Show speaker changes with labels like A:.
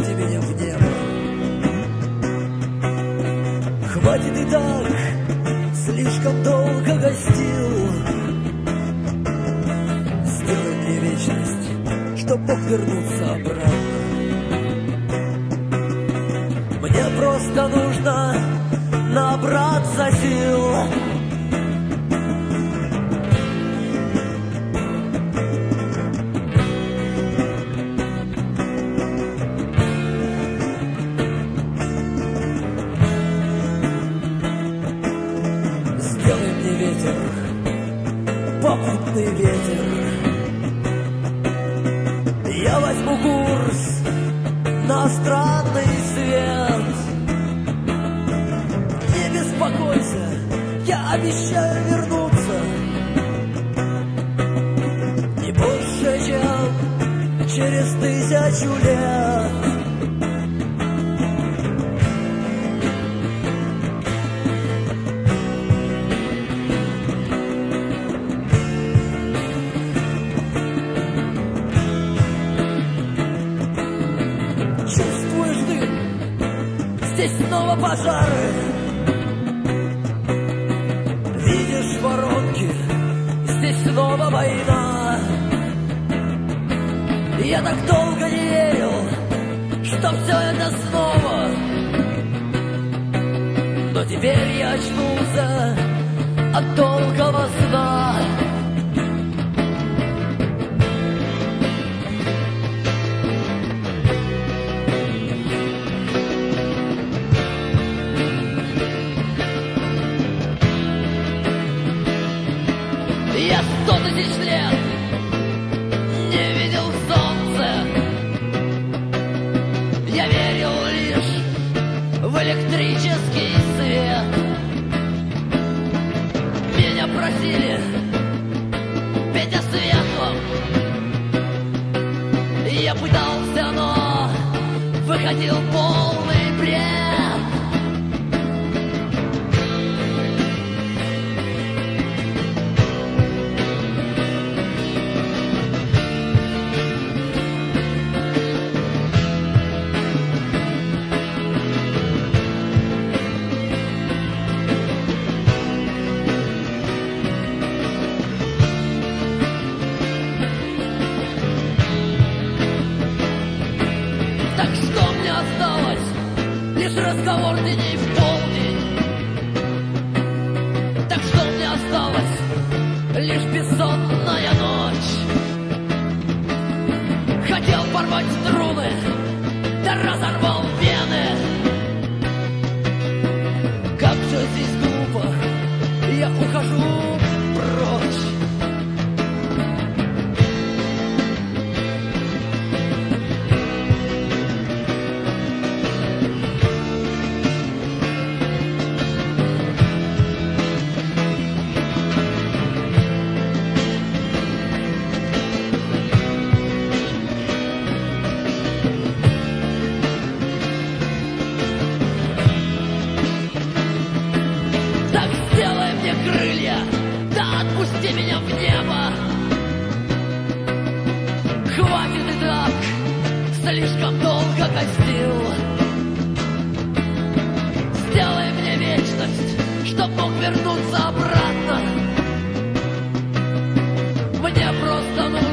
A: Отпусти меня в небо. Хватит и так, слишком долго гостил. Сделай мне вечность, чтоб мог вернуться обратно. Мне просто нужно набраться сил. Сделай мне ветер, попутный ветер. Я возьму курс на странный свет. Не беспокойся, я обещаю вернуться. Не больше, чем через 1000 лет. Чувствуешь ты? Здесь снова пожары. Видишь воронки? Здесь снова война. Я так долго не верил, что все это снова. Но теперь я очнулся от долгого сна. Я 100 000 лет не видел солнца. Я верил лишь в электрический свет. Меня просили петь о светлом. Я пытался, но выходил полный бред. Так что мне осталось? Лишь разговор дней в полдень. Так что мне осталось? Лишь бессонная ночь. Хотел порвать струны, да разорвал вены. Как же здесь глупо, я ухожу прочь. Так сделай мне крылья, да отпусти меня в небо. Хватит и так, слишком долго гостил. Сделай мне вечность, чтоб мог вернуться обратно. Мне просто нужно